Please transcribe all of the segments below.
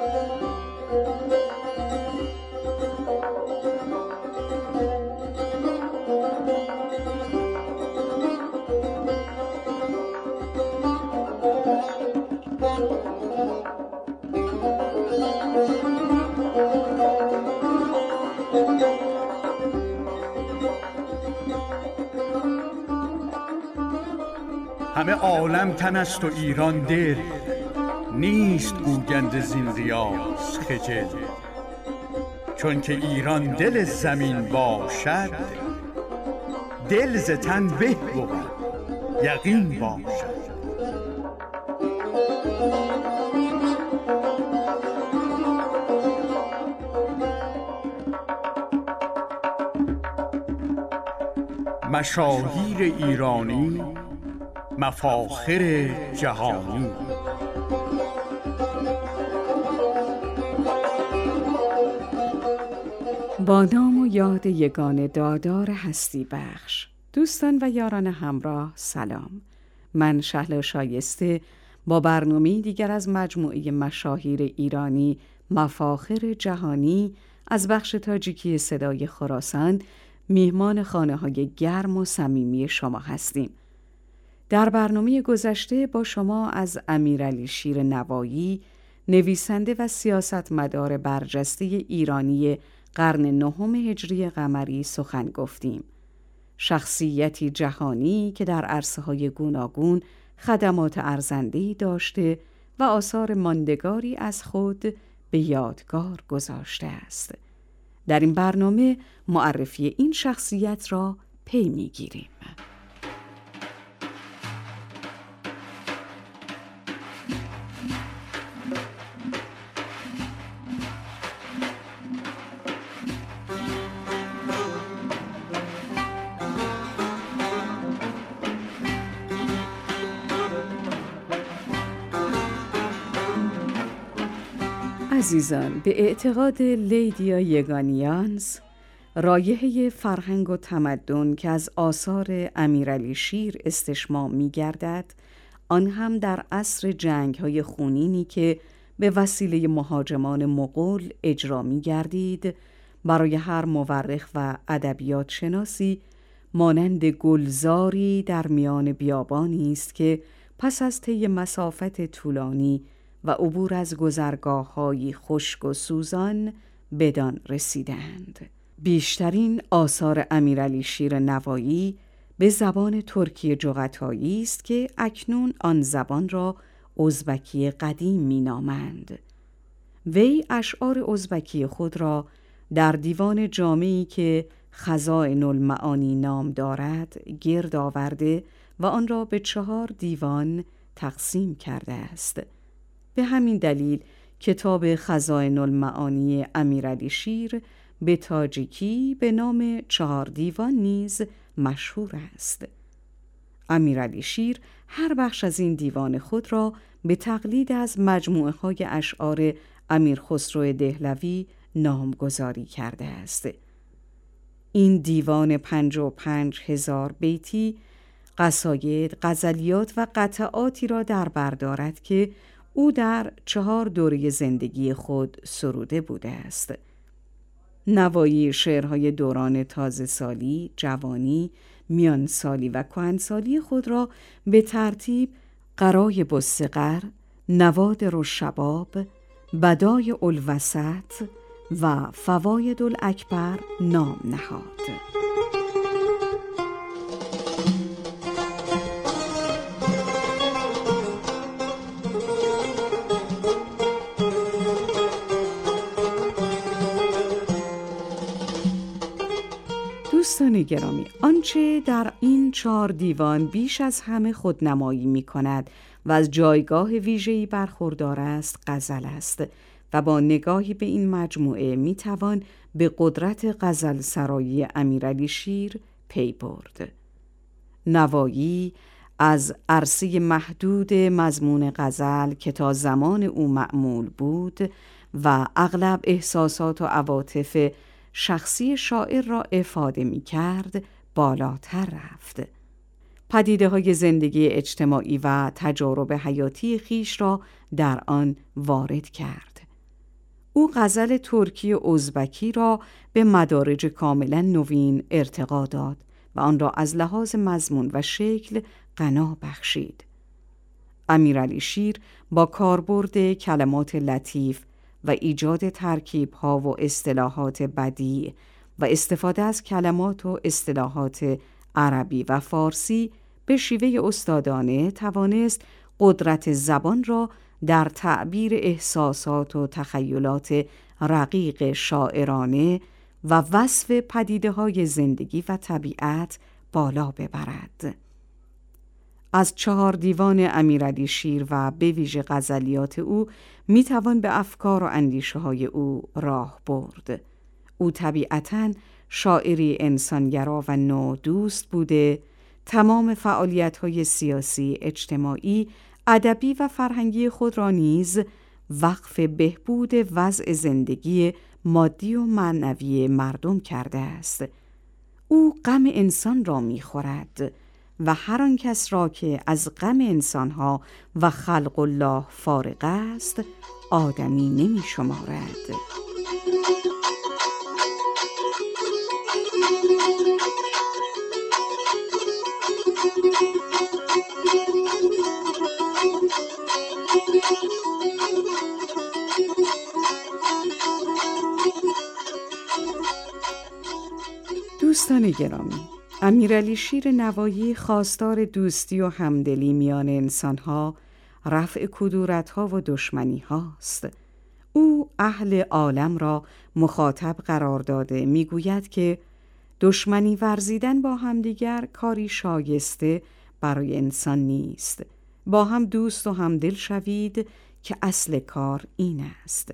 همه عالم تن است و ایران دل، نیست گویند زین ریاض خجل. چون که ایران دل زمین باشد، دل ز تن به بود یقین باشد. مشاهیر ایرانی، مفاخر جهانی. با نام و یاد یگان دادار هستی بخش. دوستان و یاران همراه سلام. من شهلا شایسته با برنامه دیگر از مجموعه مشاهیر ایرانی مفاخر جهانی از بخش تاجیکی صدای خراسان میهمان خانه‌های گرم و صمیمی شما هستیم. در برنامه گذشته با شما از امیرعلی شیر نوایی، نویسنده و سیاستمدار برجسته ایرانی قرن نهم هجری قمری سخن گفتیم. شخصیتی جهانی که در عرصه‌های گوناگون خدمات ارزنده‌ای داشته و آثار ماندگاری از خود به یادگار گذاشته است. در این برنامه معرفی این شخصیت را پی می‌گیریم. عزیزان، به اعتقاد لیدیا یگانیانز، رایحه فرهنگ و تمدن که از آثار امیرعلی شیر استشمام می‌گردد، آن هم در عصر جنگ‌های خونینی که به وسیله مهاجمان مغول اجرا می‌گردید، برای هر مورخ و ادبیات شناسی مانند گلزاری در میان بیابانی است که پس از طی مسافت طولانی و عبور از گذرگاه‌های خشک و سوزان بدان رسیدند. بیشترین آثار امیرعلی شیر نوایی به زبان ترکی جغتایی است که اکنون آن زبان را ازبکی قدیم می‌نامند. وی اشعار ازبکی خود را در دیوان جامعی که خزائن المعانی نام دارد گرد آورده و آن را به 4 دیوان تقسیم کرده است. به همین دلیل کتاب خزائن المعانی امیرعلی شیر به تاجیکی به نام 4 دیوان نیز مشهور است. امیرعلی شیر هر بخش از این دیوان خود را به تقلید از مجموعه های اشعار امیر خسرو دهلوی نامگذاری کرده است. این دیوان 55,000 بیتی قصاید، غزلیات و قطعاتی را در بر دارد که او در 4 دوره زندگی خود سروده بوده است. نوایی شعرهای دوران تازه سالی، جوانی، میان سالی و کهنسالی خود را به ترتیب قرایب الصغر، نوادر الشباب، بدایع الوسط و فواید الاکبر نام نهاد. دوستان گرامی، آنچه در این 4 دیوان بیش از همه خودنمایی می کند و از جایگاه ویژه‌ای برخوردار است، غزل است و با نگاهی به این مجموعه می توان به قدرت غزل سرایی امیرعلی شیر پی برد. نوایی از عرصه محدود مضمون غزل که تا زمان او معمول بود و اغلب احساسات و عواطف شخصی شاعر را افاده می کرد بالاتر رفت. پدیده های زندگی اجتماعی و تجارب حیاتی خیش را در آن وارد کرد. او غزل ترکی ازبکی را به مدارج کاملا نوین ارتقا داد و آن را از لحاظ مضمون و شکل غنا بخشید. امیرعلی شیر با کاربرد کلمات لطیف و ایجاد ترکیب‌ها و اصطلاحات بدیع و استفاده از کلمات و اصطلاحات عربی و فارسی به شیوه استادانه توانست قدرت زبان را در تعبیر احساسات و تخیلات رقیق شاعرانه و وصف پدیده‌های زندگی و طبیعت بالا ببرد. از 4 دیوان امیرعلی شیر و به ویژه غزلیات او میتوان به افکار و اندیشه‌های او راه برد. او طبیعتاً شاعری انسانگرا و نودوست بوده، تمام فعالیت‌های سیاسی، اجتماعی، ادبی و فرهنگی خود را نیز وقف بهبود وضع زندگی مادی و معنوی مردم کرده است. او غم انسان را می‌خورد و هر آن کس را که از غم انسانها و خلق الله فارغ است آدمی نمی‌شمارد. دوستان گرامی، امیرعلی شیر نوایی خواستار دوستی و همدلی میان انسانها، رفع کدورتها و دشمنی‌هاست. او اهل عالم را مخاطب قرار داده میگوید که دشمنی ورزیدن با همدیگر کاری شایسته برای انسان نیست. با هم دوست و همدل شوید که اصل کار این است.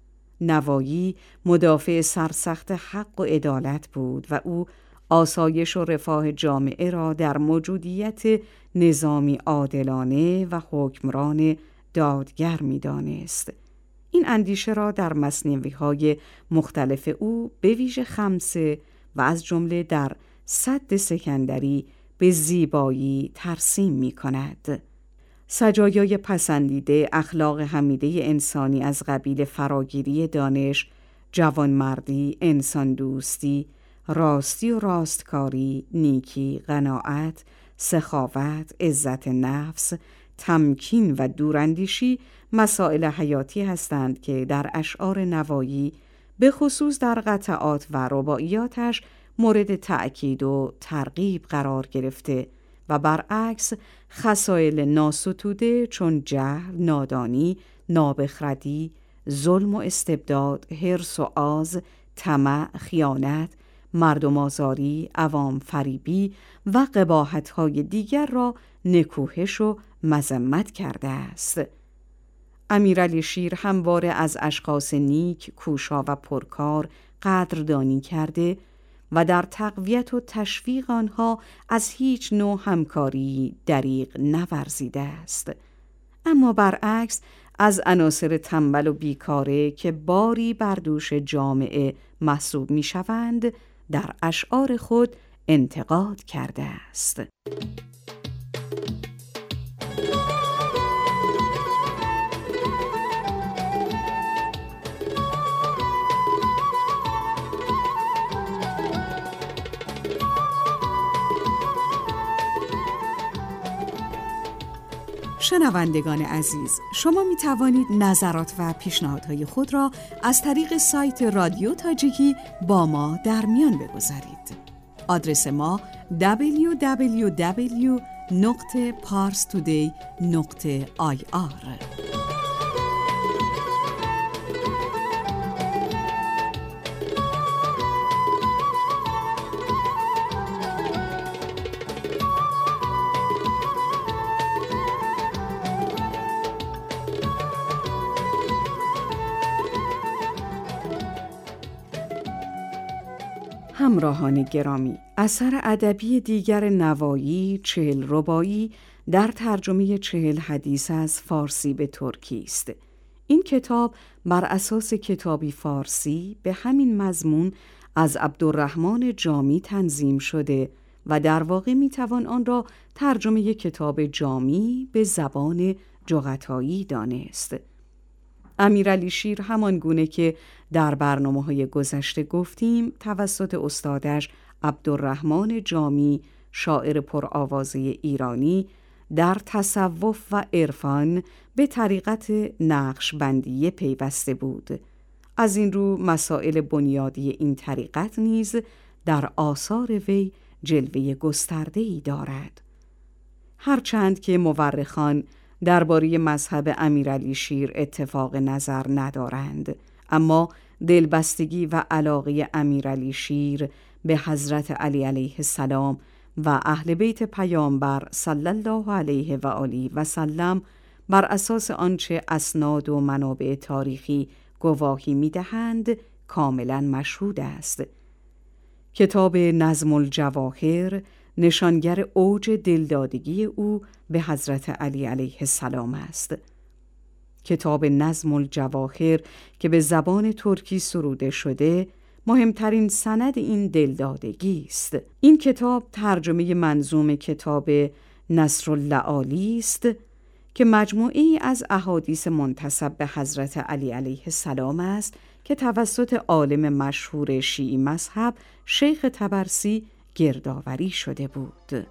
نوایی مدافع سرسخت حق و عدالت بود و او آسایش و رفاه جامعه را در موجودیت نظامی عادلانه و حکمران دادگر می‌دانست. این اندیشه را در مثنوی‌های مختلف او به ویژه خمسه و از جمله در سد سکندری به زیبایی ترسیم می‌کند. سجایای پسندیده اخلاق حمیده انسانی از قبیل فراگیری دانش، جوانمردی، انسان دوستی، راستی و راستکاری، نیکی، قناعت، سخاوت، عزت نفس، تمکین و دوراندیشی مسائل حیاتی هستند که در اشعار نوایی به خصوص در قطعات و رباعیاتش مورد تأکید و ترغیب قرار گرفته و برعکس خصایل ناستوده چون جهل، نادانی، نابخردی، ظلم و استبداد، حرص و آز، طمع، خیانت، مردم آزاری، عوام فریبی و قباحت‌های دیگر را نکوهش و مذمت کرده است. امیرعلی شیر همواره از اشخاص نیک، کوشا و پرکار قدردانی کرده و در تقویت و تشویق آنها از هیچ نوع همکاری دریغ نورزیده است. اما برعکس از عناصر تنبل و بیکاره که باری بر دوش جامعه محسوب می‌شوند در اشعار خود انتقاد کرده است. شنوندگان عزیز، شما می توانید نظرات و پیشنهادهای خود را از طریق سایت رادیو تاجیکی با ما در میان بگذارید. آدرس ما www.parstoday.ir. همراهان گرامی، اثر ادبی دیگر نوایی 40 رباعی در ترجمه 40 حدیث از فارسی به ترکی است. این کتاب بر اساس کتابی فارسی به همین مضمون از عبدالرحمن جامی تنظیم شده و در واقع میتوان آن را ترجمه کتاب جامی به زبان جغتایی دانست. امیرعلی شیر همان گونه که در برنامه‌های گذشته گفتیم توسط استادش عبدالرحمن جامی، شاعر پرآوازه ایرانی، در تصوف و عرفان به طریقت نقشبندیه پیوسته بود. از این رو مسائل بنیادی این طریقت نیز در آثار وی جلوه گسترده‌ای دارد. هرچند که مورخان درباره مذهب امیرعلی شیر اتفاق نظر ندارند، اما دلبستگی و علاقه امیرعلی شیر به حضرت علی علیه السلام و اهل بیت پیامبر صلی الله علیه و آله و سلم بر اساس آنچه اسناد و منابع تاریخی گواهی می‌دهند کاملا مشهود است. کتاب نظم الجواهر نشانگر اوج دلدادگی او به حضرت علی علیه السلام است. کتاب نظم الجواهر که به زبان ترکی سروده شده مهمترین سند این دلدادگی است. این کتاب ترجمه منظوم کتاب نصراللعالی است که مجموعه‌ای از احادیث منتسب به حضرت علی علیه السلام است که توسط عالم مشهور شیعی مذهب شیخ طبرسی گردآوری شده بود.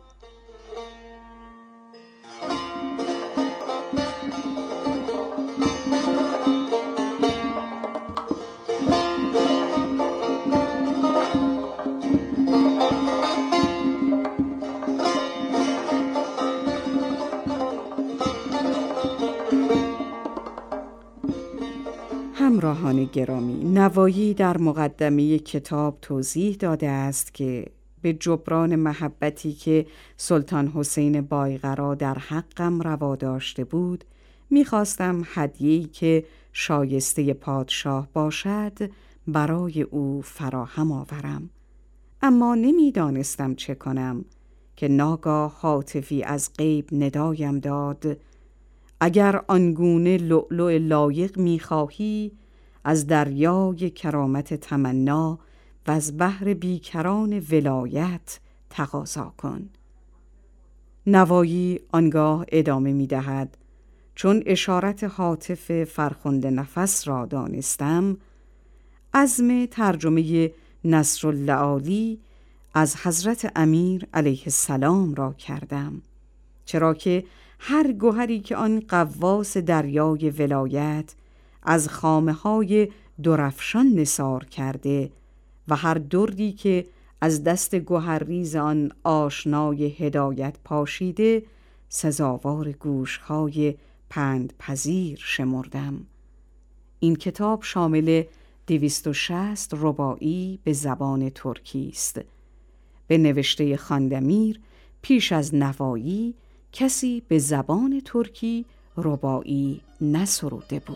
همراهان گرامی، نوایی در مقدمه کتاب توضیح داده است که به جبران محبتی که سلطان حسین بایقرا در حقم روا داشته بود، می‌خواستم هدیه‌ای که شایسته پادشاه باشد برای او فراهم آورم. اما نمی‌دانستم چه کنم که ناگاه هاتفی از غیب ندایم داد: اگر آنگونه لؤلؤ لایق می‌خواهی، از دریای کرامت تمنا و از بحر بیکران ولایت تقاضا کن. نوایی آنگاه ادامه می‌دهد: چون اشارت هاتف فرخنده نفس را دانستم، عزم ترجمه نصراللعالی از حضرت امیر علیه السلام را کردم، چرا که هر گوهری که آن غواص دریای ولایت از خامه‌های درفشان نثار کرده و هر دردی که از دست گوهرریز آن آشنای هدایت پاشیده سزاوار گوش‌های پندپذیر شمردم. این کتاب شامل 260 رباعی به زبان ترکی است. به نوشته خواندمیر پیش از نوایی کسی به زبان ترکی رباعی نسروده بود.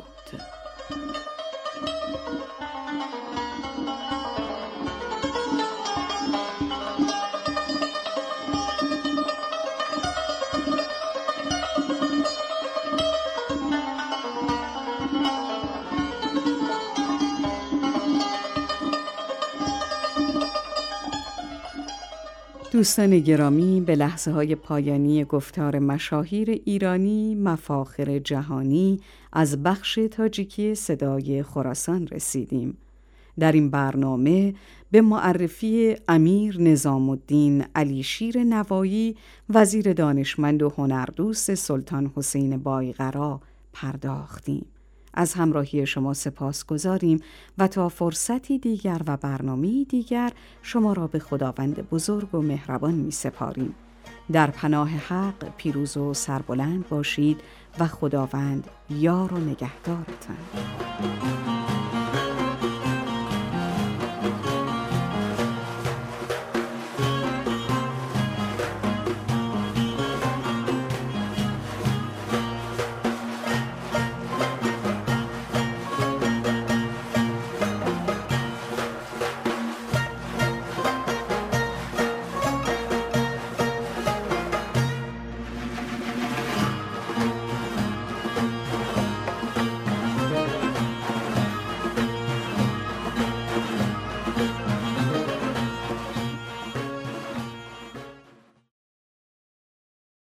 دوستان گرامی، به لحظه‌های پایانی گفتار مشاهیر ایرانی مفاخر جهانی از بخش تاجیکی صدای خراسان رسیدیم. در این برنامه به معرفی امیر نظام الدین علی شیر نوایی، وزیر دانشمند و هنردوست سلطان حسین بایقرا پرداختیم. از همراهی شما سپاسگزاریم و تا فرصتی دیگر و برنامه‌ای دیگر شما را به خداوند بزرگ و مهربان می سپاریم. در پناه حق پیروز و سربلند باشید و خداوند یار و نگهدارتان.